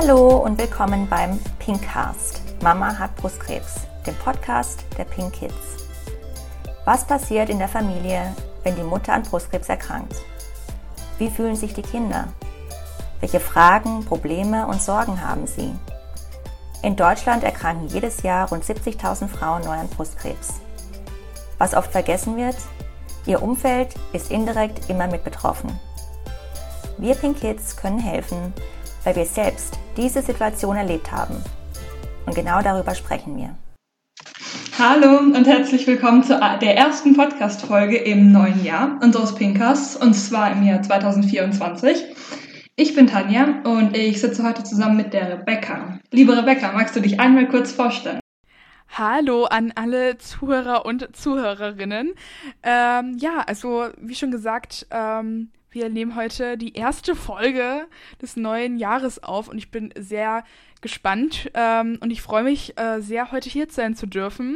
Hallo und willkommen beim Pinkcast. Mama hat Brustkrebs, dem Podcast der Pink Kids. Was passiert in der Familie, wenn die Mutter an Brustkrebs erkrankt? Wie fühlen sich die Kinder? Welche Fragen, Probleme und Sorgen haben sie? In Deutschland erkranken jedes Jahr rund 70.000 Frauen neu an Brustkrebs. Was oft vergessen wird, ihr Umfeld ist indirekt immer mit betroffen. Wir Pink Kids können helfen, weil wir selbst diese Situation erlebt haben. Und genau darüber sprechen wir. Hallo und herzlich willkommen zu der ersten Podcast-Folge im neuen Jahr unseres Pinkcasts, und zwar im Jahr 2024. Ich bin Tanja und ich sitze heute zusammen mit der Rebecca. Liebe Rebecca, magst du dich einmal kurz vorstellen? Hallo an alle Zuhörer und Zuhörerinnen. Also wie schon gesagt, wir nehmen heute die erste Folge des neuen Jahres auf und ich bin sehr gespannt und ich freue mich sehr, heute hier sein zu dürfen.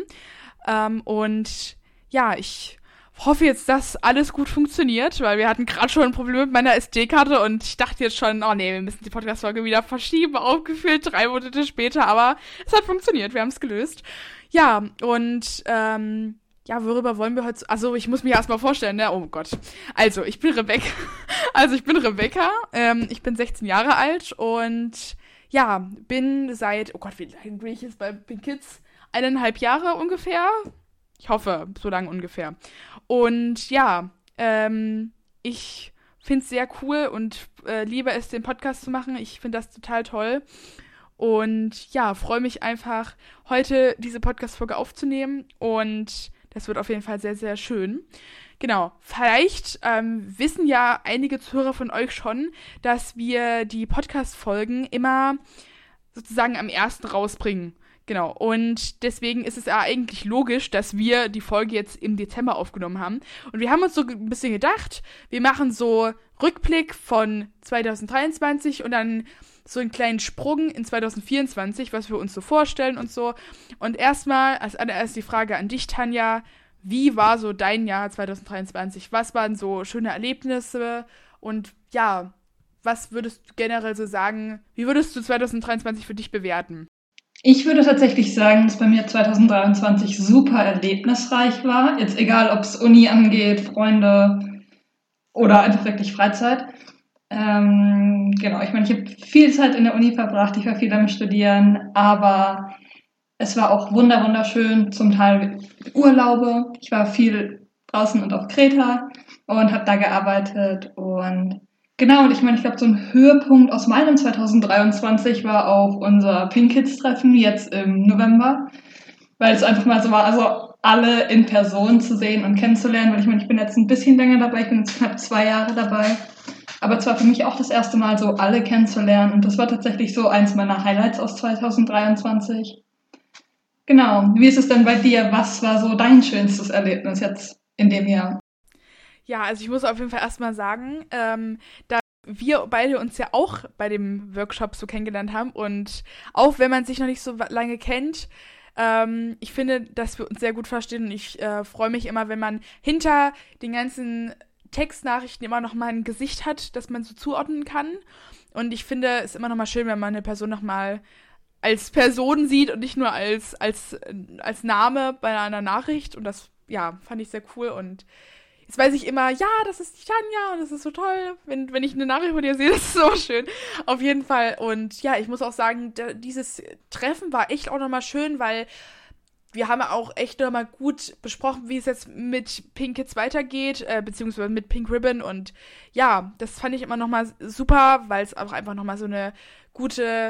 Ich hoffe jetzt, dass alles gut funktioniert, weil wir hatten gerade schon ein Problem mit meiner SD-Karte und ich dachte jetzt schon, wir müssen die Podcast-Folge wieder verschieben, aufgeführt 3 Monate später, aber es hat funktioniert, wir haben es gelöst. Ja, und worüber wollen wir heute... Also, ich muss mich erstmal vorstellen, ne? Oh Gott. Also, ich bin Rebecca. Ich bin 16 Jahre alt und ja, bin seit... Oh Gott, wie lange bin ich jetzt bei Pink Kids? 1,5 Jahre ungefähr. Ich hoffe, so lange ungefähr. Und ja, ich finde es sehr cool und liebe es, den Podcast zu machen. Ich finde das total toll. Und ja, freue mich einfach, heute diese Podcast-Folge aufzunehmen und das wird auf jeden Fall sehr, sehr schön. Genau, vielleicht wissen ja einige Zuhörer von euch schon, dass wir die Podcast-Folgen immer sozusagen am 1. rausbringen. Genau, und deswegen ist es ja eigentlich logisch, dass wir die Folge jetzt im Dezember aufgenommen haben. Und wir haben uns so ein bisschen gedacht, wir machen so Rückblick von 2023 und dann so einen kleinen Sprung in 2024, was wir uns so vorstellen und so. Und erstmal, als allererst die Frage an dich, Tanja, wie war so dein Jahr 2023? Was waren so schöne Erlebnisse? Und ja, was würdest du generell so sagen, wie würdest du 2023 für dich bewerten? Ich würde tatsächlich sagen, dass bei mir 2023 super erlebnisreich war. Jetzt egal, ob es Uni angeht, Freunde oder einfach wirklich Freizeit. Ich meine, ich habe viel Zeit in der Uni verbracht, ich war viel am Studieren, aber es war auch wunderschön, zum Teil Urlaube. Ich war viel draußen und auf Kreta und habe da gearbeitet und genau, und ich glaube, so ein Höhepunkt aus meinem 2023 war auch unser Pink Kids Treffen jetzt im November, weil es einfach mal so war, also alle in Person zu sehen und kennenzulernen, weil ich bin jetzt ein bisschen länger dabei, ich bin jetzt knapp 2 Jahre dabei. Aber es war für mich auch das erste Mal so, alle kennenzulernen. Und das war tatsächlich so eins meiner Highlights aus 2023. Genau. Wie ist es denn bei dir? Was war so dein schönstes Erlebnis jetzt in dem Jahr? Ja, also ich muss auf jeden Fall erstmal sagen, da wir beide uns ja auch bei dem Workshop so kennengelernt haben und auch wenn man sich noch nicht so lange kennt, ich finde, dass wir uns sehr gut verstehen und ich freue mich immer, wenn man hinter den ganzen Textnachrichten immer noch mal ein Gesicht hat, das man so zuordnen kann. Und ich finde es immer noch mal schön, wenn man eine Person noch mal als Person sieht und nicht nur als Name bei einer Nachricht. Und das, ja, fand ich sehr cool. Und jetzt weiß ich immer, ja, das ist die Tanja und das ist so toll, wenn ich eine Nachricht von dir sehe, das ist so schön. Auf jeden Fall. Und ja, ich muss auch sagen, dieses Treffen war echt auch noch mal schön, weil wir haben auch echt nochmal gut besprochen, wie es jetzt mit Pink Kids weitergeht, beziehungsweise mit Pink Ribbon. Und ja, das fand ich immer nochmal super, weil es auch einfach nochmal so eine gute,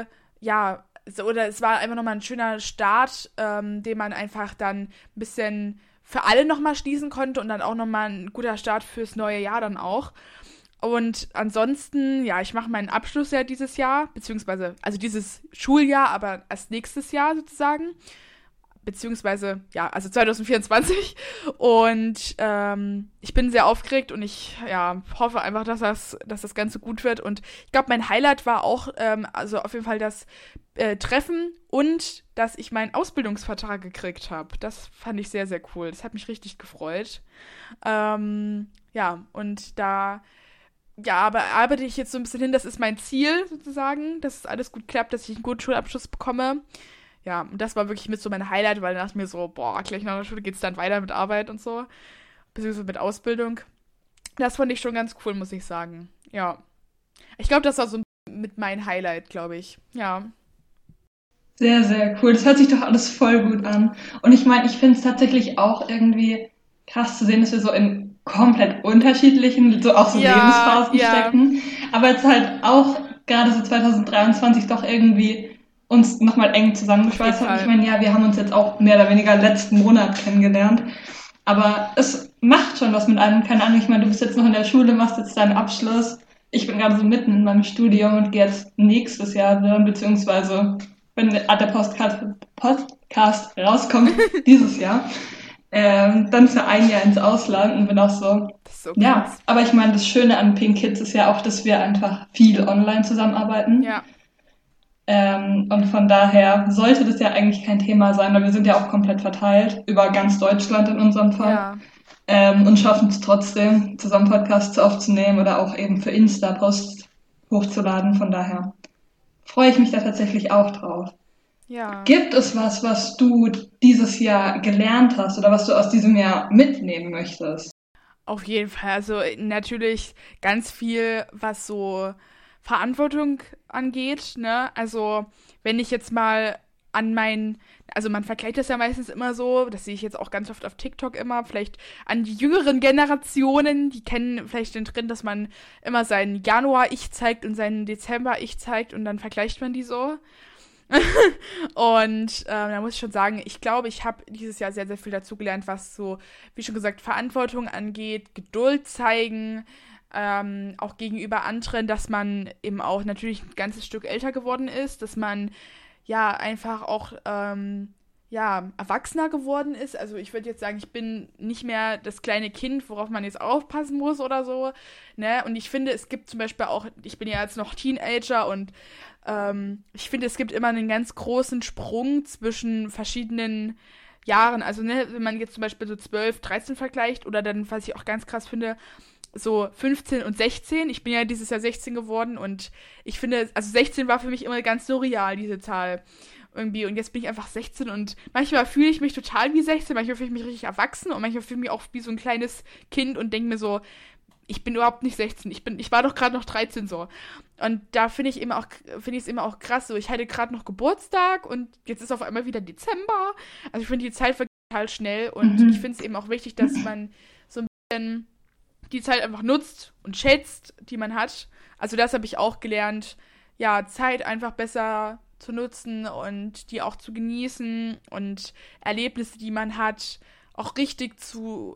es war einfach nochmal ein schöner Start, den man einfach dann ein bisschen für alle nochmal schließen konnte und dann auch nochmal ein guter Start fürs neue Jahr dann auch. Und ansonsten, ja, ich mache meinen Abschluss ja dieses Jahr, beziehungsweise, also dieses Schuljahr, aber erst nächstes Jahr sozusagen. Beziehungsweise, ja, also 2024. Und ich bin sehr aufgeregt und ich hoffe einfach, dass das Ganze gut wird. Und ich glaube, mein Highlight war auch, also auf jeden Fall das Treffen und dass ich meinen Ausbildungsvertrag gekriegt habe. Das fand ich sehr, sehr cool. Das hat mich richtig gefreut. Und da ja, aber arbeite ich jetzt so ein bisschen hin, das ist mein Ziel sozusagen, dass es alles gut klappt, dass ich einen guten Schulabschluss bekomme. Ja, und das war wirklich mit so mein Highlight, weil dann dachte ich mir so, boah, gleich nach der Schule geht's dann weiter mit Arbeit und so, beziehungsweise mit Ausbildung. Das fand ich schon ganz cool, muss ich sagen. Ja. Ich glaube, das war so mit mein Highlight, glaube ich. Ja. Sehr, sehr cool. Das hört sich doch alles voll gut an. Und ich meine, ich finde es tatsächlich auch irgendwie krass zu sehen, dass wir so in komplett unterschiedlichen, so auch so Ja, Lebensphasen ja. stecken. Aber jetzt halt auch gerade so 2023 doch irgendwie uns nochmal eng zusammengeschweißt Auf jeden hat. Ich Fall. meine, ja, wir haben uns jetzt auch mehr oder weniger letzten Monat kennengelernt. Aber es macht schon was mit einem. Keine Ahnung, ich meine, du bist jetzt noch in der Schule, machst jetzt deinen Abschluss. Ich bin gerade so mitten in meinem Studium und gehe jetzt nächstes Jahr dann, beziehungsweise wenn der Podcast rauskommt, dieses Jahr, dann für ein Jahr ins Ausland und bin auch so, Das ist so ja, krass. aber ich meine, das Schöne an Pink Kids ist ja auch, dass wir einfach viel online zusammenarbeiten. Ja, Und von daher sollte das ja eigentlich kein Thema sein, weil wir sind ja auch komplett verteilt über ganz Deutschland in unserem Fall. ja. Und schaffen es trotzdem, zusammen Podcasts aufzunehmen oder auch eben für Insta-Posts hochzuladen. Von daher freue ich mich da tatsächlich auch drauf. Ja. Gibt es was du dieses Jahr gelernt hast oder was du aus diesem Jahr mitnehmen möchtest? Auf jeden Fall. Also natürlich ganz viel, was so Verantwortung angeht, ne? Also wenn ich jetzt mal also man vergleicht das ja meistens immer so, das sehe ich jetzt auch ganz oft auf TikTok immer, vielleicht an die jüngeren Generationen, die kennen vielleicht den Trend, dass man immer seinen Januar-Ich zeigt und seinen Dezember-Ich zeigt und dann vergleicht man die so. Und da muss ich schon sagen, ich glaube, ich habe dieses Jahr sehr, sehr viel dazugelernt, was so, wie schon gesagt, Verantwortung angeht, Geduld zeigen, auch gegenüber anderen, dass man eben auch natürlich ein ganzes Stück älter geworden ist, dass man ja einfach auch erwachsener geworden ist. Also ich würde jetzt sagen, ich bin nicht mehr das kleine Kind, worauf man jetzt aufpassen muss oder so. Ne? Und ich finde, es gibt zum Beispiel auch, ich bin ja jetzt noch Teenager und ich finde, es gibt immer einen ganz großen Sprung zwischen verschiedenen Jahren. Also ne, wenn man jetzt zum Beispiel so 12, 13 vergleicht oder dann, was ich auch ganz krass finde, so 15 und 16. Ich bin ja dieses Jahr 16 geworden und ich finde, also 16 war für mich immer ganz surreal, diese Zahl irgendwie. Und jetzt bin ich einfach 16 und manchmal fühle ich mich total wie 16, manchmal fühle ich mich richtig erwachsen und manchmal fühle ich mich auch wie so ein kleines Kind und denke mir so, ich bin überhaupt nicht 16, ich war doch gerade noch 13 so. Und da finde ich es eben auch krass, so ich hatte gerade noch Geburtstag und jetzt ist auf einmal wieder Dezember. Also ich finde, die Zeit vergeht total schnell und ich finde es eben auch wichtig, dass man so ein bisschen die Zeit einfach nutzt und schätzt, die man hat. Also das habe ich auch gelernt, ja, Zeit einfach besser zu nutzen und die auch zu genießen und Erlebnisse, die man hat, auch richtig zu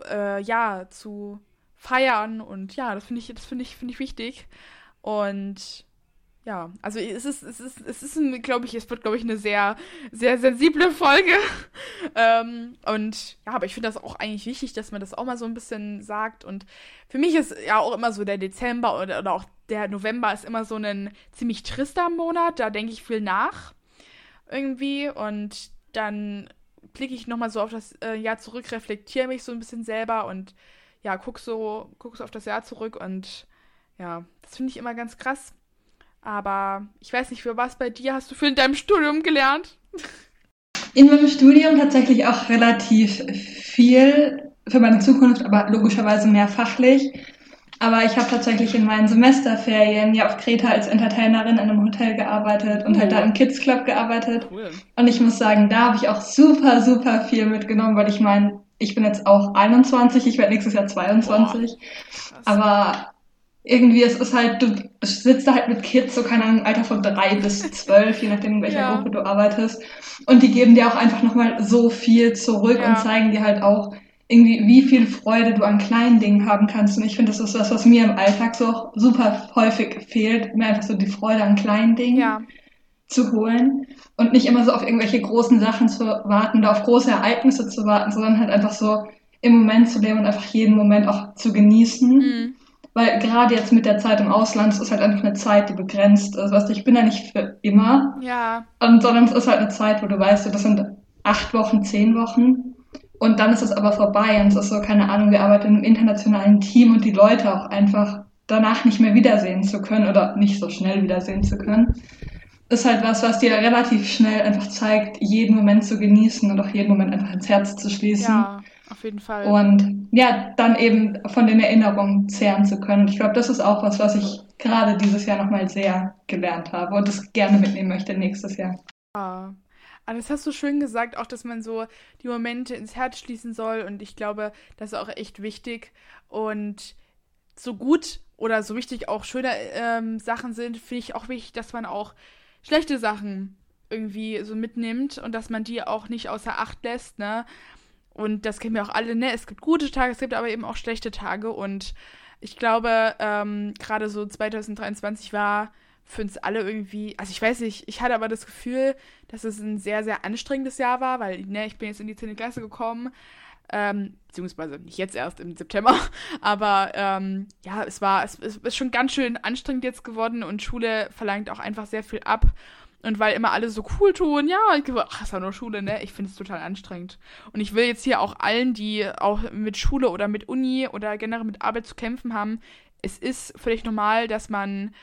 feiern und ja, das finde ich wichtig. Und ja, also es wird, glaube ich, eine sehr, sehr sensible Folge. Und ja, aber ich finde das auch eigentlich wichtig, dass man das auch mal so ein bisschen sagt. Und für mich ist ja auch immer so der Dezember oder auch der November ist immer so ein ziemlich trister Monat. Da denke ich viel nach irgendwie. Und dann blicke ich nochmal so auf das Jahr zurück, reflektiere mich so ein bisschen selber und ja, guck so auf das Jahr zurück. Und ja, das finde ich immer ganz krass. Aber ich weiß nicht, für was bei dir hast du für in deinem Studium gelernt? In meinem Studium tatsächlich auch relativ viel für meine Zukunft, aber logischerweise mehr fachlich. Aber ich habe tatsächlich in meinen Semesterferien ja auf Kreta als Entertainerin in einem Hotel gearbeitet und halt da im Kids Club gearbeitet. Cool. Und ich muss sagen, da habe ich auch super, super viel mitgenommen, weil ich meine, ich bin jetzt auch 21, ich werde nächstes Jahr 22. Krass. Aber irgendwie, es ist halt, du sitzt da halt mit Kids, so keine Ahnung, Alter von 3 bis 12, je nachdem, in welcher Ja. Gruppe du arbeitest. Und die geben dir auch einfach nochmal so viel zurück Ja. und zeigen dir halt auch irgendwie, wie viel Freude du an kleinen Dingen haben kannst. Und ich finde, das ist was mir im Alltag so auch super häufig fehlt, mir einfach so die Freude an kleinen Dingen Ja, zu holen und nicht immer so auf irgendwelche großen Sachen zu warten oder auf große Ereignisse zu warten, sondern halt einfach so im Moment zu leben und einfach jeden Moment auch zu genießen. Weil gerade jetzt mit der Zeit im Ausland, es ist halt einfach eine Zeit, die begrenzt ist. Weißt du, ich bin da nicht für immer, ja, sondern es ist halt eine Zeit, wo du weißt, das sind 8 Wochen, 10 Wochen und dann ist es aber vorbei und es ist so, keine Ahnung, wir arbeiten in einem internationalen Team und die Leute auch einfach danach nicht mehr wiedersehen zu können oder nicht so schnell wiedersehen zu können, ist halt was dir relativ schnell einfach zeigt, jeden Moment zu genießen und auch jeden Moment einfach ins Herz zu schließen. Ja, auf jeden Fall. Und ja, dann eben von den Erinnerungen zehren zu können. Ich glaube, das ist auch was ich gerade dieses Jahr nochmal sehr gelernt habe und das gerne mitnehmen möchte nächstes Jahr. Ja. Aber das hast du schön gesagt, auch dass man so die Momente ins Herz schließen soll und ich glaube, das ist auch echt wichtig und so gut oder so wichtig auch schöne Sachen sind, finde ich auch wichtig, dass man auch schlechte Sachen irgendwie so mitnimmt und dass man die auch nicht außer Acht lässt, ne? Und das kennen wir auch alle, ne? Es gibt gute Tage, es gibt aber eben auch schlechte Tage und ich glaube, gerade so 2023 war für uns alle irgendwie, also ich weiß nicht, ich hatte aber das Gefühl, dass es ein sehr, sehr anstrengendes Jahr war, weil, ne, ich bin jetzt in die 10. Klasse gekommen, beziehungsweise nicht jetzt erst im September, aber ja, es ist schon ganz schön anstrengend jetzt geworden und Schule verlangt auch einfach sehr viel ab. Und weil immer alle so cool tun, ja, ich glaube, ach, ist ja nur Schule, ne? Ich finde es total anstrengend. Und ich will jetzt hier auch allen, die auch mit Schule oder mit Uni oder generell mit Arbeit zu kämpfen haben, es ist völlig normal, dass man,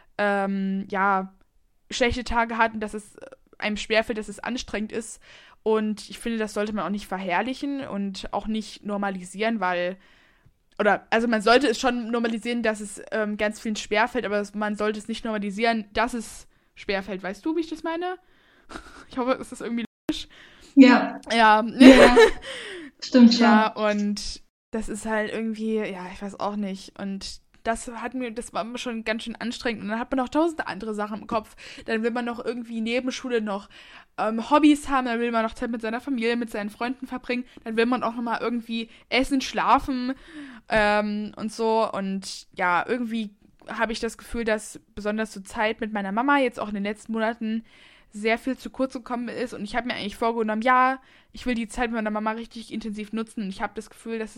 ja, schlechte Tage hat und dass es einem schwerfällt, dass es anstrengend ist. Und ich finde, das sollte man auch nicht verherrlichen und auch nicht normalisieren, weil, oder, also man sollte es schon normalisieren, dass es ganz vielen schwerfällt, aber man sollte es nicht normalisieren, dass es schwerfällt. Weißt du, wie ich das meine? Ich hoffe, es ist irgendwie logisch. Ja. Ja. Stimmt schon. Ja, und das ist halt irgendwie, ja, ich weiß auch nicht. Und das war mir schon ganz schön anstrengend. Und dann hat man noch tausende andere Sachen im Kopf. Dann will man noch irgendwie neben Schule noch Hobbys haben, dann will man noch Zeit mit seiner Familie, mit seinen Freunden verbringen. Dann will man auch nochmal irgendwie essen, schlafen und so. Und ja, irgendwie habe ich das Gefühl, dass besonders zur Zeit mit meiner Mama jetzt auch in den letzten Monaten sehr viel zu kurz gekommen ist. Und ich habe mir eigentlich vorgenommen, ja, ich will die Zeit mit meiner Mama richtig intensiv nutzen. Und ich habe das Gefühl, dass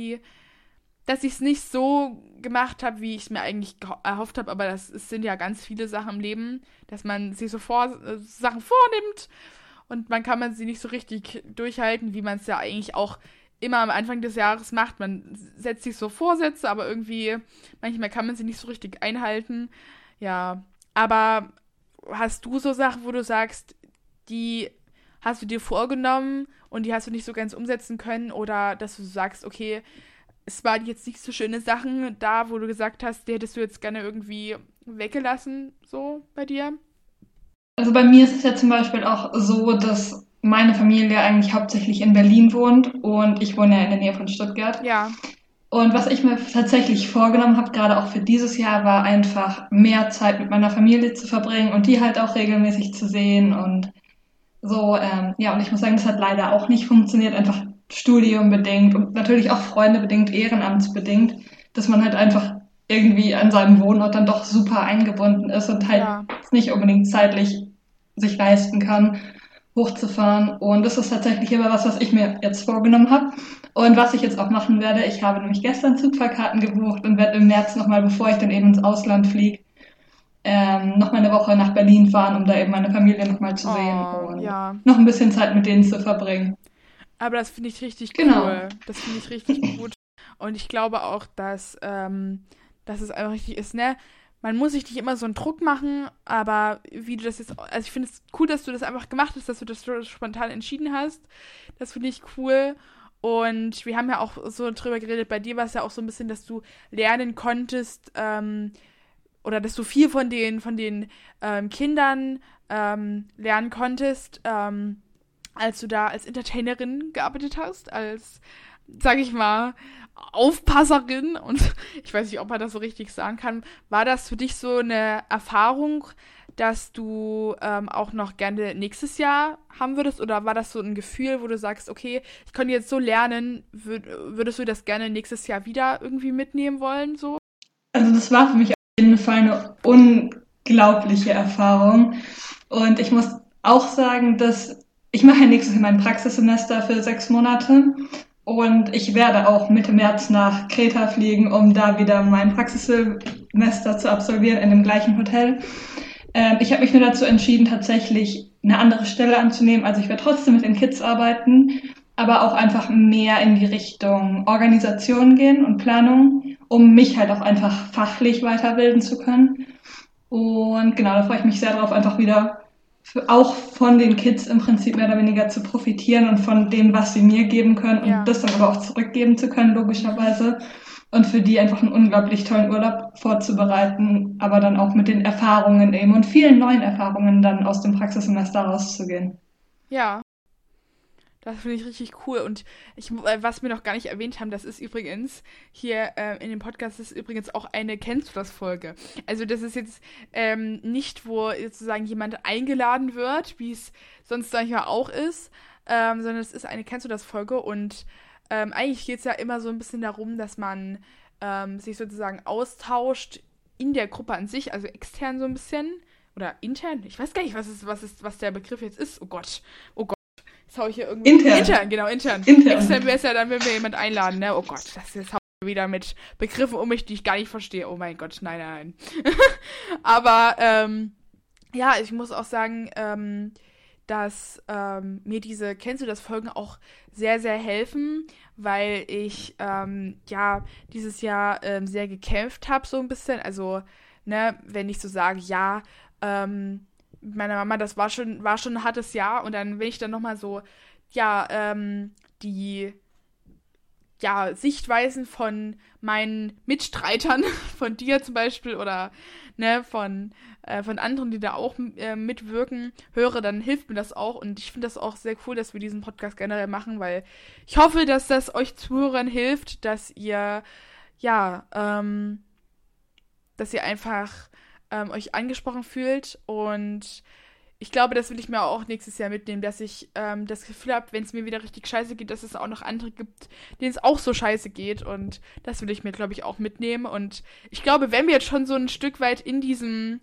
ich es nicht so gemacht habe, wie ich es mir eigentlich erhofft habe. Aber es sind ja ganz viele Sachen im Leben, dass man sich so Sachen vornimmt und man sie nicht so richtig durchhalten, wie man es ja eigentlich auch immer am Anfang des Jahres macht. Man setzt sich so Vorsätze, aber irgendwie, manchmal kann man sie nicht so richtig einhalten. Ja, aber hast du so Sachen, wo du sagst, die hast du dir vorgenommen und die hast du nicht so ganz umsetzen können oder dass du sagst, okay, es waren jetzt nicht so schöne Sachen da, wo du gesagt hast, die hättest du jetzt gerne irgendwie weggelassen, so bei dir? Also bei mir ist es ja zum Beispiel auch so, dass meine Familie eigentlich hauptsächlich in Berlin wohnt und ich wohne ja in der Nähe von Stuttgart. Ja. Und was ich mir tatsächlich vorgenommen habe, gerade auch für dieses Jahr, war einfach mehr Zeit mit meiner Familie zu verbringen und die halt auch regelmäßig zu sehen und so. Ja, und ich muss sagen, das hat leider auch nicht funktioniert, einfach Studium bedingt und natürlich auch Freunde bedingt, ehrenamtsbedingt, dass man halt einfach irgendwie an seinem Wohnort dann doch super eingebunden ist und halt nicht unbedingt zeitlich sich leisten kann, hochzufahren. Und das ist tatsächlich immer was ich mir jetzt vorgenommen habe und was ich jetzt auch machen werde. Ich habe nämlich gestern Zugfahrkarten gebucht und werde im März nochmal, bevor ich dann eben ins Ausland fliege, nochmal eine Woche nach Berlin fahren, um da eben meine Familie nochmal zu sehen und noch ein bisschen Zeit mit denen zu verbringen. Aber das finde ich richtig Genau. cool. Das finde ich richtig gut. Und ich glaube auch, dass es einfach richtig ist, ne? Man muss sich nicht immer so einen Druck machen, aber wie du das jetzt, also ich finde es cool, dass du das einfach gemacht hast, dass du das so spontan entschieden hast. Das finde ich cool. Und wir haben ja auch so drüber geredet, bei dir war es ja auch so ein bisschen, dass du lernen konntest, oder dass du viel von den Kindern lernen konntest, als du da als Entertainerin gearbeitet hast, als, sag ich mal, Aufpasserin und ich weiß nicht, ob man das so richtig sagen kann. War das für dich so eine Erfahrung, dass du auch noch gerne nächstes Jahr haben würdest oder war das so ein Gefühl, wo du sagst, okay, ich kann jetzt so lernen, würdest du das gerne nächstes Jahr wieder irgendwie mitnehmen wollen, so? Also das war für mich auf jeden Fall eine unglaubliche Erfahrung und ich muss auch sagen, dass ich mache ja nächstes Jahr mein Praxissemester für 6 Monate und ich werde auch Mitte März nach Kreta fliegen, um da wieder mein Praxissemester zu absolvieren in dem gleichen Hotel. Ich habe mich nur dazu entschieden, tatsächlich eine andere Stelle anzunehmen. Also ich werde trotzdem mit den Kids arbeiten, aber auch einfach mehr in die Richtung Organisation gehen und Planung, um mich halt auch einfach fachlich weiterbilden zu können. Und genau, da freue ich mich sehr drauf, einfach wieder auch von den Kids im Prinzip mehr oder weniger zu profitieren und von dem, was sie mir geben können und das dann aber auch zurückgeben zu können, logischerweise. Und für die einfach einen unglaublich tollen Urlaub vorzubereiten, aber dann auch mit den Erfahrungen eben und vielen neuen Erfahrungen dann aus dem Praxissemester rauszugehen. Ja, das finde ich richtig cool. Und was wir noch gar nicht erwähnt haben, das ist übrigens hier in dem Podcast ist übrigens auch eine Kennst du das Folge. Also das ist jetzt nicht, wo sozusagen jemand eingeladen wird, wie es sonst manchmal auch ist, sondern es ist eine Kennst du das Folge. Und eigentlich geht es ja immer so ein bisschen darum, dass man sich sozusagen austauscht in der Gruppe an sich, also extern so ein bisschen. Oder intern? Ich weiß gar nicht, was der Begriff jetzt ist. Oh Gott. Jetzt hau ich hier irgendwie... Intern, genau, intern. Extern wäre es ja dann, wenn wir jemand einladen, ne? Oh Gott, jetzt hau ich wieder mit Begriffen um mich, die ich gar nicht verstehe. Oh mein Gott, nein. Aber, ja, ich muss auch sagen, dass mir diese Kennst du das Folgen auch sehr, sehr helfen, weil ich, dieses Jahr sehr gekämpft habe, so ein bisschen. Also, ne, wenn ich so sage, ja, meiner Mama, das war schon ein hartes Jahr und dann, wenn ich dann nochmal so, die Sichtweisen von meinen Mitstreitern, von dir zum Beispiel oder ne, von anderen, die da auch mitwirken, höre, dann hilft mir das auch und ich finde das auch sehr cool, dass wir diesen Podcast generell machen, weil ich hoffe, dass das euch Zuhörern hilft, dass ihr einfach euch angesprochen fühlt und ich glaube, das will ich mir auch nächstes Jahr mitnehmen, dass ich das Gefühl habe, wenn es mir wieder richtig scheiße geht, dass es auch noch andere gibt, denen es auch so scheiße geht und das will ich mir, glaube ich, auch mitnehmen und ich glaube, wenn wir jetzt schon so ein Stück weit in diesem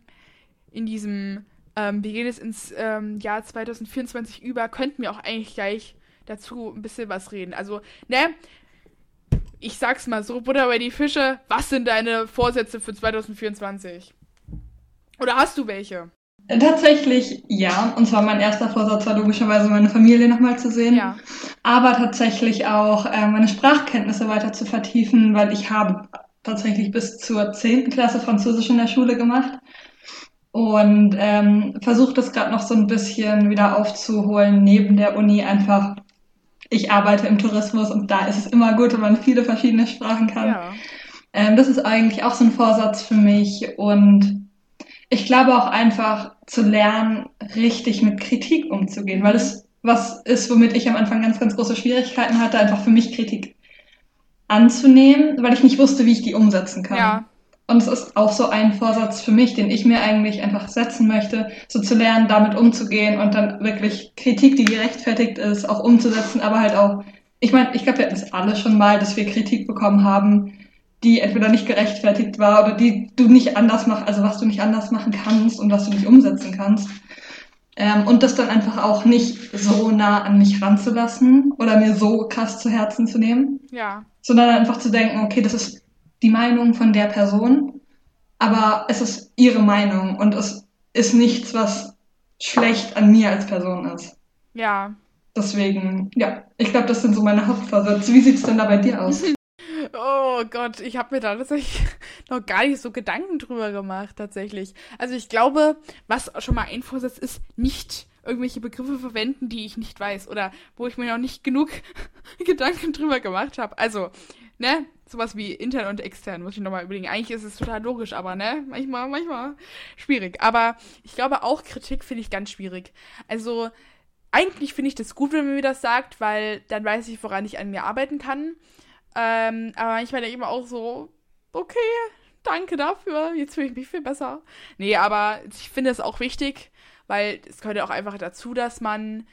wir gehen jetzt ins Jahr 2024 über, könnten wir auch eigentlich gleich dazu ein bisschen was reden. Also, ne, ich sag's mal so, Butter bei die Fische, was sind deine Vorsätze für 2024? Oder hast du welche? Tatsächlich ja, und zwar mein erster Vorsatz war logischerweise meine Familie nochmal zu sehen, aber tatsächlich auch meine Sprachkenntnisse weiter zu vertiefen, weil ich habe tatsächlich bis zur 10. Klasse Französisch in der Schule gemacht und versuche das gerade noch so ein bisschen wieder aufzuholen neben der Uni einfach. Ich arbeite im Tourismus und da ist es immer gut, wenn man viele verschiedene Sprachen kann. Ja. Das ist eigentlich auch so ein Vorsatz für mich und ich glaube auch einfach zu lernen, richtig mit Kritik umzugehen, weil es was ist, womit ich am Anfang ganz, ganz große Schwierigkeiten hatte, einfach für mich Kritik anzunehmen, weil ich nicht wusste, wie ich die umsetzen kann. Ja. Und es ist auch so ein Vorsatz für mich, den ich mir eigentlich einfach setzen möchte, so zu lernen, damit umzugehen und dann wirklich Kritik, die gerechtfertigt ist, auch umzusetzen, aber halt auch, ich meine, ich glaube, wir hatten es alle schon mal, dass wir Kritik bekommen haben, die entweder nicht gerechtfertigt war oder die du nicht anders machst, also was du nicht anders machen kannst und was du nicht umsetzen kannst. Und das dann einfach auch nicht so nah an mich ranzulassen oder mir so krass zu Herzen zu nehmen. Ja. Sondern einfach zu denken, okay, das ist die Meinung von der Person, aber es ist ihre Meinung und es ist nichts, was schlecht an mir als Person ist. Ja. Deswegen, ja, ich glaube, das sind so meine Hauptvorsätze. Wie sieht's denn da bei dir aus? Oh Gott, ich habe mir da tatsächlich noch gar nicht so Gedanken drüber gemacht, tatsächlich. Also ich glaube, was schon mal ein Vorsatz ist, nicht irgendwelche Begriffe verwenden, die ich nicht weiß oder wo ich mir noch nicht genug Gedanken drüber gemacht habe. Also, ne, sowas wie intern und extern, muss ich nochmal überlegen. Eigentlich ist es total logisch, aber ne, manchmal schwierig. Aber ich glaube auch, Kritik finde ich ganz schwierig. Also, eigentlich finde ich das gut, wenn man mir das sagt, weil dann weiß ich, woran ich an mir arbeiten kann. Aber manchmal denke ich mir auch so, okay, danke dafür, jetzt fühle ich mich viel besser. Nee, aber ich finde es auch wichtig, weil es gehört ja auch einfach dazu, dass man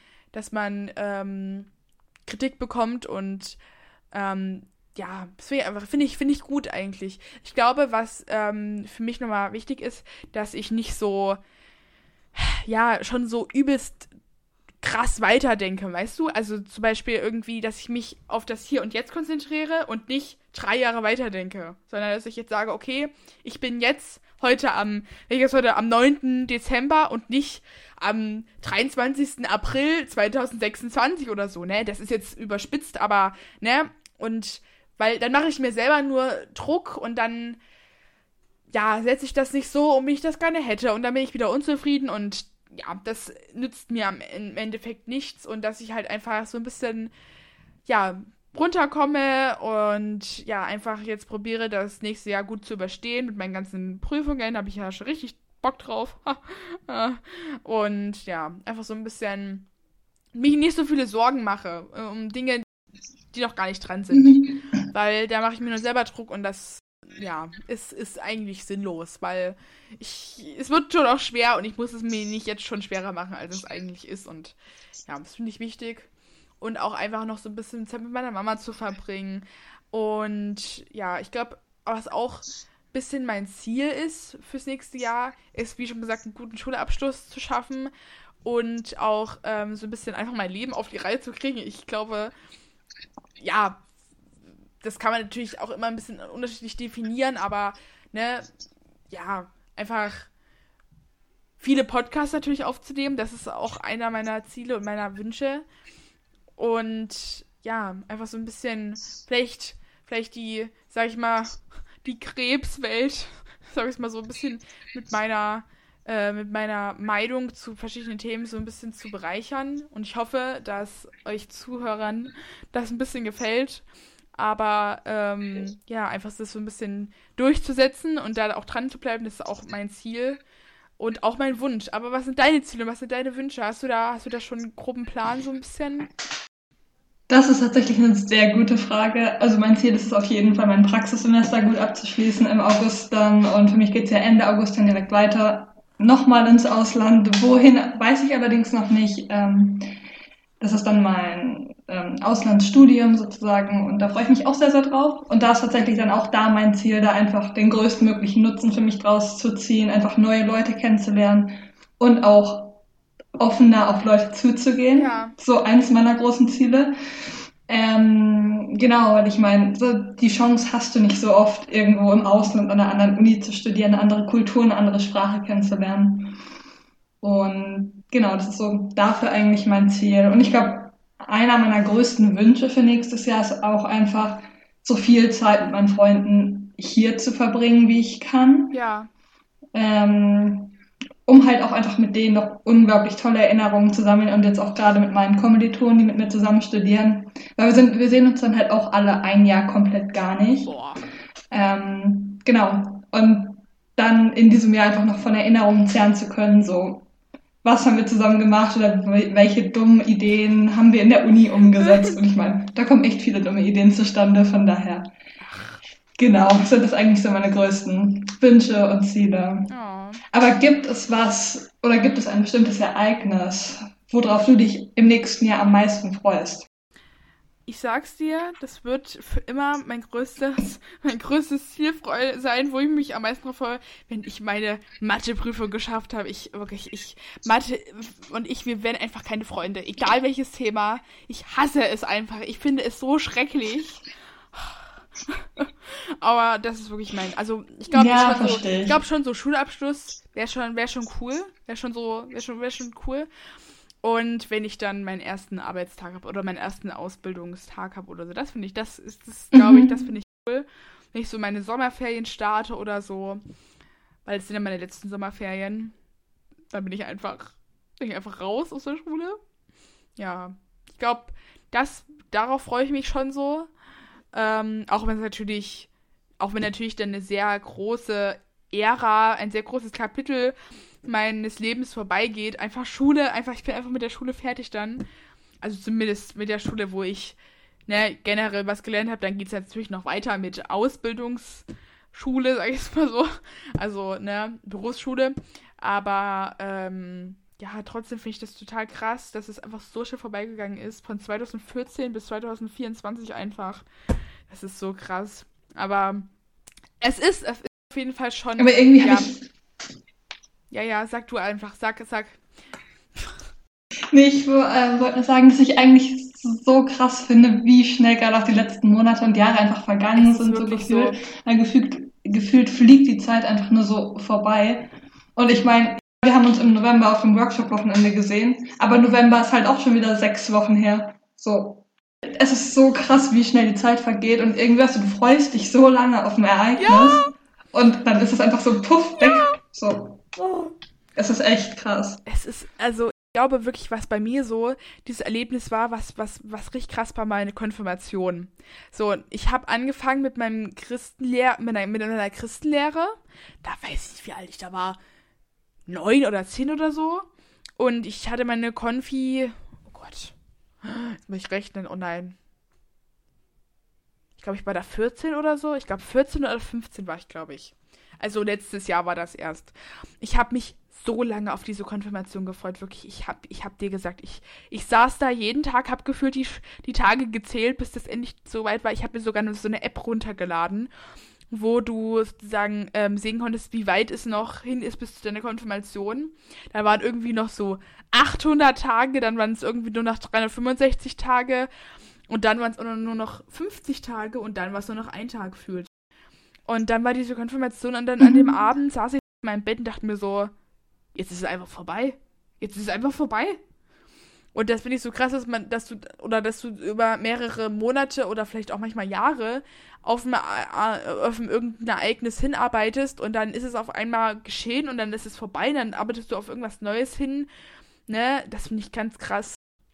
Kritik bekommt und das finde ich gut eigentlich. Ich glaube, was für mich nochmal wichtig ist, dass ich nicht so, schon so übelst krass weiterdenke, weißt du? Also zum Beispiel irgendwie, dass ich mich auf das Hier und Jetzt konzentriere und nicht 3 Jahre weiterdenke, sondern dass ich jetzt sage, okay, ich bin jetzt heute am 9. Dezember und nicht am 23. April 2026 oder so, ne? Das ist jetzt überspitzt, aber, ne? Und weil dann mache ich mir selber nur Druck und dann, ja, setze ich das nicht so, um wie ich das gerne hätte. Und dann bin ich wieder unzufrieden und ja, das nützt mir im Endeffekt nichts. Und dass ich halt einfach so ein bisschen, ja, runterkomme und ja, einfach jetzt probiere, das nächste Jahr gut zu überstehen mit meinen ganzen Prüfungen. Da habe ich ja schon richtig Bock drauf. Und ja, einfach so ein bisschen mich nicht so viele Sorgen mache um Dinge, die noch gar nicht dran sind. Weil da mache ich mir nur selber Druck und das, ja, ist eigentlich sinnlos, weil es wird schon auch schwer und ich muss es mir nicht jetzt schon schwerer machen, als es eigentlich ist. Und ja, das finde ich wichtig. Und auch einfach noch so ein bisschen Zeit mit meiner Mama zu verbringen. Und ja, ich glaube, was auch ein bisschen mein Ziel ist fürs nächste Jahr, ist, wie schon gesagt, einen guten Schulabschluss zu schaffen und auch so ein bisschen einfach mein Leben auf die Reihe zu kriegen. Ich glaube, ja, das kann man natürlich auch immer ein bisschen unterschiedlich definieren, aber, ne, ja, einfach viele Podcasts natürlich aufzunehmen, das ist auch einer meiner Ziele und meiner Wünsche. Und ja, einfach so ein bisschen, vielleicht die, sag ich mal, die Krebswelt, sag ich mal so ein bisschen mit meiner Meinung zu verschiedenen Themen so ein bisschen zu bereichern. Und ich hoffe, dass euch Zuhörern das ein bisschen gefällt. Aber ja, einfach das so ein bisschen durchzusetzen und da auch dran zu bleiben, das ist auch mein Ziel. Und auch mein Wunsch. Aber was sind deine Ziele? Was sind deine Wünsche? Hast du da schon einen groben Plan so ein bisschen? Das ist tatsächlich eine sehr gute Frage. Also mein Ziel ist es auf jeden Fall, mein Praxissemester gut abzuschließen im August dann. Und für mich geht es ja Ende August dann direkt weiter. Nochmal ins Ausland. Wohin, weiß ich allerdings noch nicht. Das ist dann mein Auslandsstudium sozusagen. Und da freue ich mich auch sehr, sehr drauf. Und da ist tatsächlich dann auch da mein Ziel, da einfach den größtmöglichen Nutzen für mich draus zu ziehen, einfach neue Leute kennenzulernen und auch offener auf Leute zuzugehen. Ja. So eins meiner großen Ziele. Genau, weil ich meine, so die Chance hast du nicht so oft, irgendwo im Ausland an einer anderen Uni zu studieren, eine andere Kultur, eine andere Sprache kennenzulernen. Und genau, das ist so dafür eigentlich mein Ziel. Und ich glaube, einer meiner größten Wünsche für nächstes Jahr ist auch einfach, so viel Zeit mit meinen Freunden hier zu verbringen, wie ich kann. Ja. Um halt auch einfach mit denen noch unglaublich tolle Erinnerungen zu sammeln und jetzt auch gerade mit meinen Kommilitonen, die mit mir zusammen studieren. Weil wir sehen uns dann halt auch alle ein Jahr komplett gar nicht. Boah. Genau. Und dann in diesem Jahr einfach noch von Erinnerungen zehren zu können, so, was haben wir zusammen gemacht oder welche dummen Ideen haben wir in der Uni umgesetzt. Und ich meine, da kommen echt viele dumme Ideen zustande, von daher. Genau, sind das eigentlich so meine größten Wünsche und Ziele. Oh. Aber gibt es was oder gibt es ein bestimmtes Ereignis, worauf du dich im nächsten Jahr am meisten freust? Ich sag's dir, das wird für immer mein größtes Ziel sein, wo ich mich am meisten drauf freue, wenn ich meine Matheprüfung geschafft habe. Mathe und wir werden einfach keine Freunde. Egal welches Thema. Ich hasse es einfach. Ich finde es so schrecklich. Aber das ist wirklich also ich glaube schon so Schulabschluss wäre schon cool. Wäre schon cool. Und wenn ich dann meinen ersten Arbeitstag habe oder meinen ersten Ausbildungstag habe oder so, das finde ich cool. Wenn ich so meine Sommerferien starte oder so, weil es sind ja meine letzten Sommerferien, dann bin ich einfach raus aus der Schule. Ja, ich glaube, darauf freue ich mich schon so. Auch wenn natürlich dann eine sehr große Ära, ein sehr großes Kapitel meines Lebens vorbeigeht. Ich bin einfach mit der Schule fertig dann. Also zumindest mit der Schule, wo ich generell was gelernt habe. Dann geht es natürlich noch weiter mit Ausbildungsschule, sag ich jetzt mal so. Also, Berufsschule. Aber, ja, trotzdem finde ich das total krass, dass es einfach so schnell vorbeigegangen ist. Von 2014 bis 2024 einfach. Das ist so krass. Aber es ist auf jeden Fall schon... Aber irgendwie habe ich... Ja, sag du einfach. Sag. Nee, ich wollte nur sagen, dass ich eigentlich so krass finde, wie schnell gerade auch die letzten Monate und Jahre einfach vergangen sind. So gefühlt gefühlt fliegt die Zeit einfach nur so vorbei. Und ich meine, wir haben uns im November auf dem Workshop-Wochenende gesehen, aber November ist halt auch schon wieder 6 Wochen her. So. Es ist so krass, wie schnell die Zeit vergeht und irgendwie, du freust dich so lange auf ein Ereignis und dann ist es einfach so puff, weg. So. Es ist echt krass. Es ist, also, ich glaube wirklich, was bei mir so dieses Erlebnis war, was richtig krass war, meine Konfirmation. So, ich habe angefangen mit meinem mit einer Christenlehre. Da weiß ich nicht, wie alt ich da war. 9 oder 10 oder so. Und ich hatte meine Konfi, oh Gott, jetzt muss ich rechnen, oh nein. Ich glaube, ich war da 14 oder so. Ich glaube, 14 oder 15 war ich, glaube ich. Also letztes Jahr war das erst. Ich habe mich so lange auf diese Konfirmation gefreut, wirklich. Ich hab dir gesagt, ich saß da jeden Tag, habe gefühlt die Tage gezählt, bis das endlich so weit war. Ich habe mir sogar so eine App runtergeladen, wo du sozusagen sehen konntest, wie weit es noch hin ist bis zu deiner Konfirmation. Da waren irgendwie noch so 800 Tage, dann waren es irgendwie nur noch 365 Tage und dann waren es nur noch 50 Tage und dann war es nur noch ein Tag gefühlt. Und dann war diese Konfirmation und dann an dem Abend saß ich in meinem Bett und dachte mir so, jetzt ist es einfach vorbei. Jetzt ist es einfach vorbei. Und das finde ich so krass, dass du über mehrere Monate oder vielleicht auch manchmal Jahre auf irgendein Ereignis hinarbeitest und dann ist es auf einmal geschehen und dann ist es vorbei und dann arbeitest du auf irgendwas Neues hin. Ne? Das finde ich ganz krass.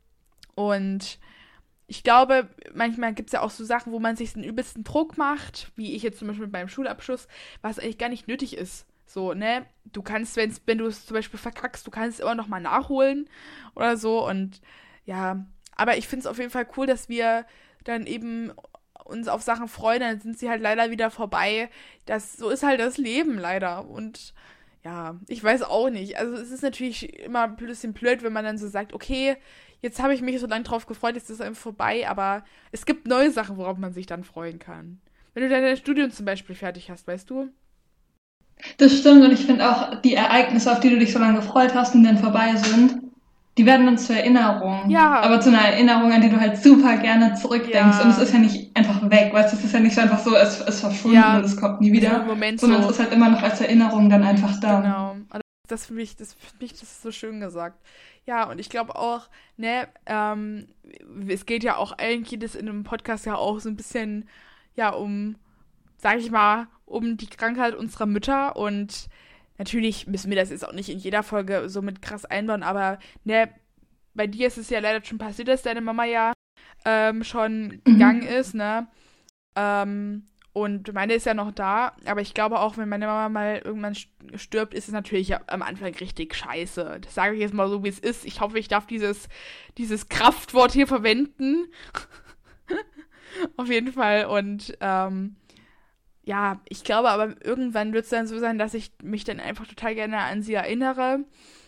Und ich glaube, manchmal gibt es ja auch so Sachen, wo man sich den übelsten Druck macht, wie ich jetzt zum Beispiel beim Schulabschluss, was eigentlich gar nicht nötig ist. So, ne? Du kannst, wenn du es zum Beispiel verkackst, du kannst es immer noch mal nachholen oder so und ja, aber ich finde es auf jeden Fall cool, dass wir dann eben uns auf Sachen freuen, dann sind sie halt leider wieder vorbei. So ist halt das Leben leider und ja, ich weiß auch nicht. Also es ist natürlich immer ein bisschen blöd, wenn man dann so sagt, okay, jetzt habe ich mich so lange drauf gefreut, jetzt ist es einfach vorbei, aber es gibt neue Sachen, worauf man sich dann freuen kann. Wenn du dein Studium zum Beispiel fertig hast, weißt du? Das stimmt und ich finde auch, die Ereignisse, auf die du dich so lange gefreut hast und dann vorbei sind, die werden uns zur Erinnerung. Ja. Aber zu einer Erinnerung, an die du halt super gerne zurückdenkst. Ja. Und es ist ja nicht einfach weg, weißt du, es ist ja nicht so einfach so, es ist verschwunden und es kommt nie wieder. Moment sondern so. es ist halt immer noch als Erinnerung dann einfach da. Genau. Das finde ich, das ist so schön gesagt. Ja, und ich glaube auch, ne, es geht ja auch eigentlich das in einem Podcast ja auch so ein bisschen, ja, sag ich mal, um die Krankheit unserer Mütter und natürlich müssen wir das jetzt auch nicht in jeder Folge so mit krass einbauen, aber ne, bei dir ist es ja leider schon passiert, dass deine Mama ja schon gegangen ist, ne, und meine ist ja noch da, aber ich glaube auch, wenn meine Mama mal irgendwann stirbt, ist es natürlich am Anfang richtig scheiße. Das sage ich jetzt mal so, wie es ist. Ich hoffe, ich darf dieses Kraftwort hier verwenden. Auf jeden Fall und ja, ich glaube aber irgendwann wird es dann so sein, dass ich mich dann einfach total gerne an sie erinnere.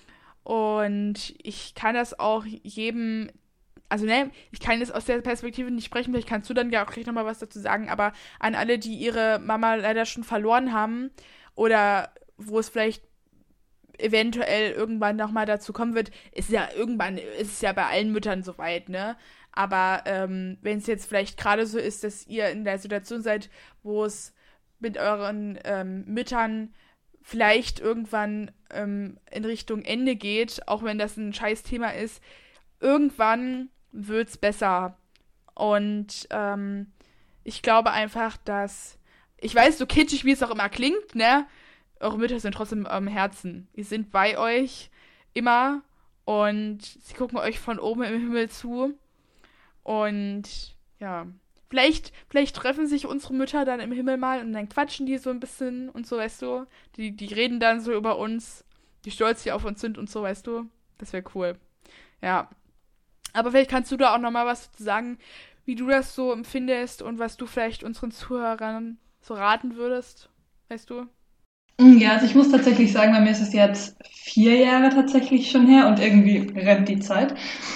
Und ich kann das auch jedem, also ne, ich kann jetzt aus der Perspektive nicht sprechen, vielleicht kannst du dann ja auch gleich nochmal was dazu sagen, aber an alle, die ihre Mama leider schon verloren haben oder wo es vielleicht eventuell irgendwann nochmal dazu kommen wird, ist es ja bei allen Müttern soweit, ne? Aber wenn es jetzt vielleicht gerade so ist, dass ihr in der Situation seid, wo es mit euren Müttern vielleicht irgendwann in Richtung Ende geht, auch wenn das ein scheiß Thema ist, irgendwann wird's besser. Und ich glaube einfach, dass, ich weiß, so kitschig, wie es auch immer klingt, ne? Eure Mütter sind trotzdem am Herzen. Die sind bei euch immer und sie gucken euch von oben im Himmel zu. Und ja, vielleicht treffen sich unsere Mütter dann im Himmel mal und dann quatschen die so ein bisschen und so, weißt du. Die reden dann so über uns, wie stolz die auf uns sind und so, weißt du. Das wäre cool. Ja. Aber vielleicht kannst du da auch nochmal was zu sagen, wie du das so empfindest und was du vielleicht unseren Zuhörern so raten würdest, weißt du? Ja, also ich muss tatsächlich sagen, bei mir ist es jetzt 4 Jahre tatsächlich schon her und irgendwie rennt die Zeit.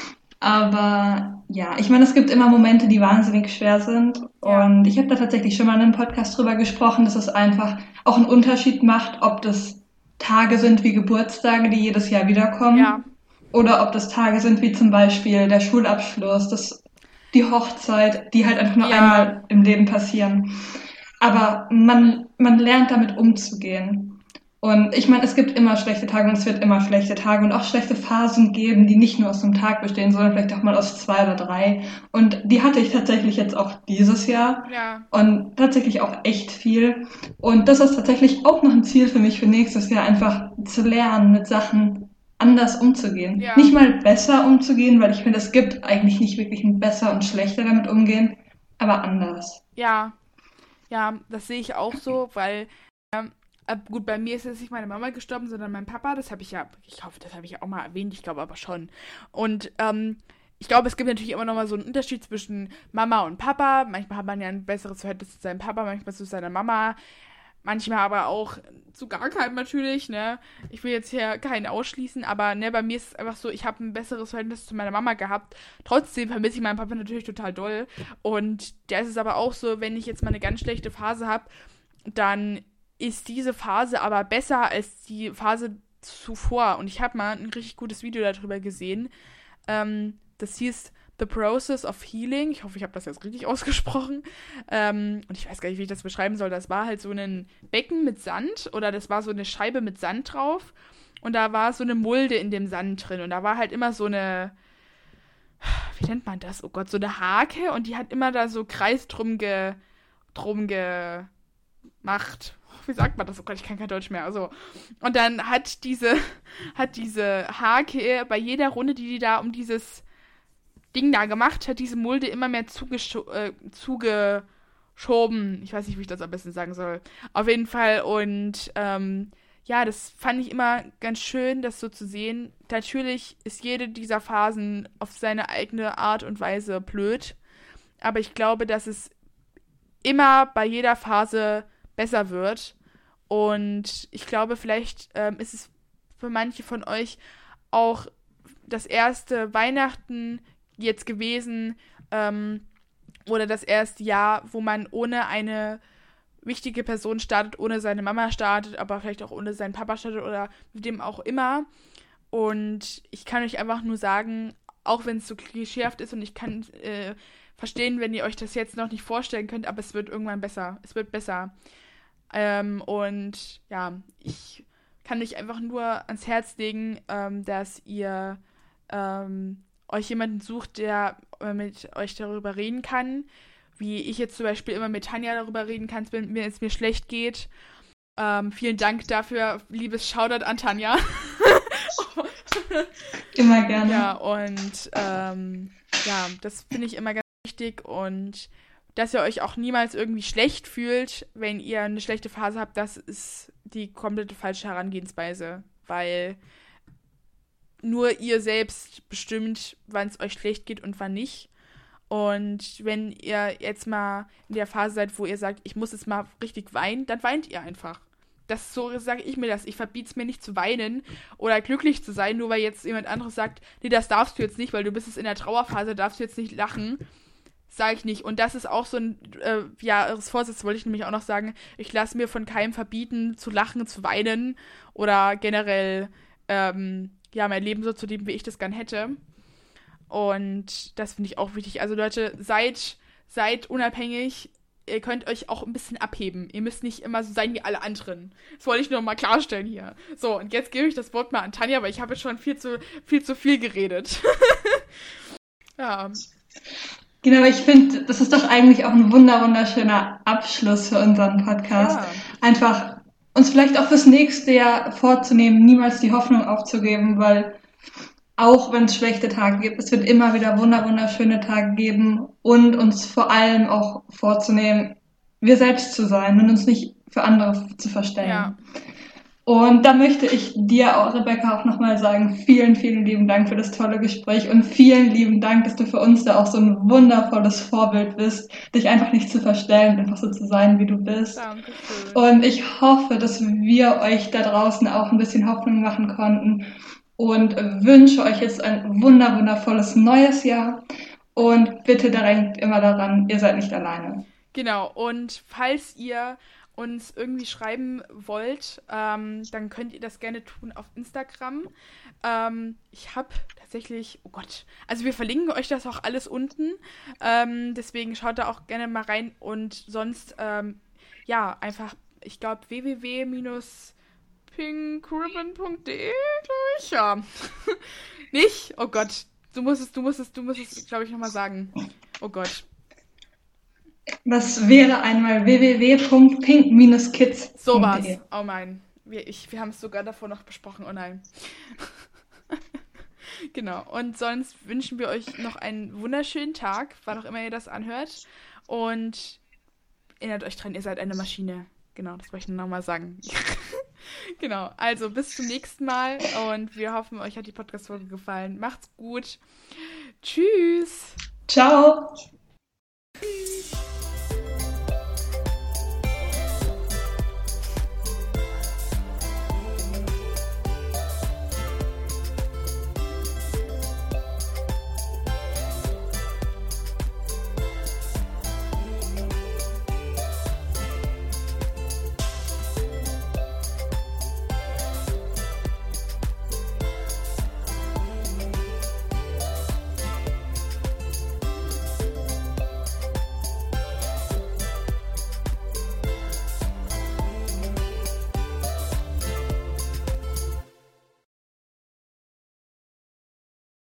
Aber ja, ich meine, es gibt immer Momente, die wahnsinnig schwer sind. Ja. Und ich habe da tatsächlich schon mal in einem Podcast drüber gesprochen, dass es einfach auch einen Unterschied macht, ob das Tage sind wie Geburtstage, die jedes Jahr wiederkommen. Ja. Oder ob das Tage sind wie zum Beispiel der Schulabschluss, die Hochzeit, die halt einfach nur Ja. einmal im Leben passieren. Aber man lernt damit umzugehen. Und ich meine, es gibt immer schlechte Tage und es wird immer schlechte Tage und auch schlechte Phasen geben, die nicht nur aus einem Tag bestehen, sondern vielleicht auch mal aus 2 oder 3. Und die hatte ich tatsächlich jetzt auch dieses Jahr. Ja. Und tatsächlich auch echt viel. Und das ist tatsächlich auch noch ein Ziel für mich für nächstes Jahr, einfach zu lernen, mit Sachen anders umzugehen. Ja. Nicht mal besser umzugehen, weil ich finde, es gibt eigentlich nicht wirklich ein besser und schlechter damit umgehen, aber anders. Ja, ja, das sehe ich auch so, weil, gut, bei mir ist jetzt nicht meine Mama gestorben, sondern mein Papa. Das habe ich ja, ich hoffe, das habe ich ja auch mal erwähnt, ich glaube aber schon. Und ich glaube, es gibt natürlich immer noch mal so einen Unterschied zwischen Mama und Papa. Manchmal hat man ja ein besseres Verhältnis zu seinem Papa, manchmal zu seiner Mama. Manchmal aber auch zu gar keinem natürlich, ne? Ich will jetzt hier keinen ausschließen, aber ne, bei mir ist es einfach so, ich habe ein besseres Verhältnis zu meiner Mama gehabt. Trotzdem vermisse ich meinen Papa natürlich total doll. Und da ist es aber auch so, wenn ich jetzt mal eine ganz schlechte Phase habe, dann ist diese Phase aber besser als die Phase zuvor. Und ich habe mal ein richtig gutes Video darüber gesehen. Das hieß The Process of Healing. Ich hoffe, ich habe das jetzt richtig ausgesprochen. Und ich weiß gar nicht, wie ich das beschreiben soll. Das war halt so ein Becken mit Sand oder das war so eine Scheibe mit Sand drauf. Und da war so eine Mulde in dem Sand drin. Und da war halt immer so eine, wie nennt man das? Oh Gott, so eine Hake. Und die hat immer da so Kreis drum gemacht. Wie sagt man das? Oh Gott, ich kann kein Deutsch mehr. Also. Und dann hat diese Hake bei jeder Runde, die da um dieses Ding da gemacht hat, diese Mulde immer mehr zugeschoben. Ich weiß nicht, wie ich das am besten sagen soll. Auf jeden Fall. Und ja, das fand ich immer ganz schön, das so zu sehen. Natürlich ist jede dieser Phasen auf seine eigene Art und Weise blöd. Aber ich glaube, dass es immer bei jeder Phase besser wird. Und ich glaube, vielleicht ist es für manche von euch auch das erste Weihnachten jetzt gewesen oder das erste Jahr, wo man ohne eine wichtige Person startet, ohne seine Mama startet, aber vielleicht auch ohne seinen Papa startet oder mit dem auch immer. Und ich kann euch einfach nur sagen, auch wenn es so klischeehaft ist und ich kann verstehen, wenn ihr euch das jetzt noch nicht vorstellen könnt, aber es wird irgendwann besser. Es wird besser. Und ja, ich kann euch einfach nur ans Herz legen, dass ihr euch jemanden sucht, der mit euch darüber reden kann, wie ich jetzt zum Beispiel immer mit Tanja darüber reden kann, wenn es mir schlecht geht. Vielen Dank dafür, liebes Shoutout an Tanja. Immer gerne. Ja, und ja, das finde ich immer ganz wichtig und dass ihr euch auch niemals irgendwie schlecht fühlt, wenn ihr eine schlechte Phase habt, das ist die komplette falsche Herangehensweise, weil nur ihr selbst bestimmt, wann es euch schlecht geht und wann nicht. Und wenn ihr jetzt mal in der Phase seid, wo ihr sagt, ich muss jetzt mal richtig weinen, dann weint ihr einfach. Das so sage ich mir das. Ich verbiete es mir nicht zu weinen oder glücklich zu sein, nur weil jetzt jemand anderes sagt, nee, das darfst du jetzt nicht, weil du bist jetzt in der Trauerphase, darfst du jetzt nicht lachen. Sage ich nicht. Und das ist auch so ein Jahresvorsatz, wollte ich nämlich auch noch sagen. Ich lasse mir von keinem verbieten, zu lachen, zu weinen oder generell mein Leben so zu leben, wie ich das gern hätte. Und das finde ich auch wichtig. Also Leute, seid unabhängig. Ihr könnt euch auch ein bisschen abheben. Ihr müsst nicht immer so sein wie alle anderen. Das wollte ich nur mal klarstellen hier. So, und jetzt gebe ich das Wort mal an Tanja, weil ich habe jetzt schon viel zu viel geredet. Ja. Genau, ich finde, das ist doch eigentlich auch ein wunderschöner Abschluss für unseren Podcast. Ja. Einfach uns vielleicht auch fürs nächste Jahr vorzunehmen, niemals die Hoffnung aufzugeben, weil auch wenn es schlechte Tage gibt, es wird immer wieder wunderschöne Tage geben und uns vor allem auch vorzunehmen, wir selbst zu sein und uns nicht für andere zu verstellen. Ja. Und da möchte ich dir, auch, Rebecca, auch nochmal sagen, vielen lieben Dank für das tolle Gespräch und vielen lieben Dank, dass du für uns da auch so ein wundervolles Vorbild bist, dich einfach nicht zu verstellen, einfach so zu sein, wie du bist. Dankeschön. Und ich hoffe, dass wir euch da draußen auch ein bisschen Hoffnung machen konnten und wünsche euch jetzt ein wundervolles neues Jahr und bitte denkt immer daran, ihr seid nicht alleine. Genau, und falls ihr uns irgendwie schreiben wollt, dann könnt ihr das gerne tun auf Instagram. Ich habe tatsächlich, oh Gott, also wir verlinken euch das auch alles unten, deswegen schaut da auch gerne mal rein und sonst ja, einfach, ich glaube, www.pinkribbon.de, glaube ich, ja. Nicht? Oh Gott. Du musst es, glaube ich, nochmal sagen. Oh Gott. Das wäre einmal www.pink-kids.de. So war's. Oh mein. Wir haben es sogar davor noch besprochen. Oh nein. Genau. Und sonst wünschen wir euch noch einen wunderschönen Tag, wann auch immer ihr das anhört. Und erinnert euch dran, ihr seid eine Maschine. Genau, das wollte ich nur nochmal sagen. Genau, also bis zum nächsten Mal und wir hoffen, euch hat die Podcast-Folge gefallen. Macht's gut. Tschüss. Ciao. Tschüss.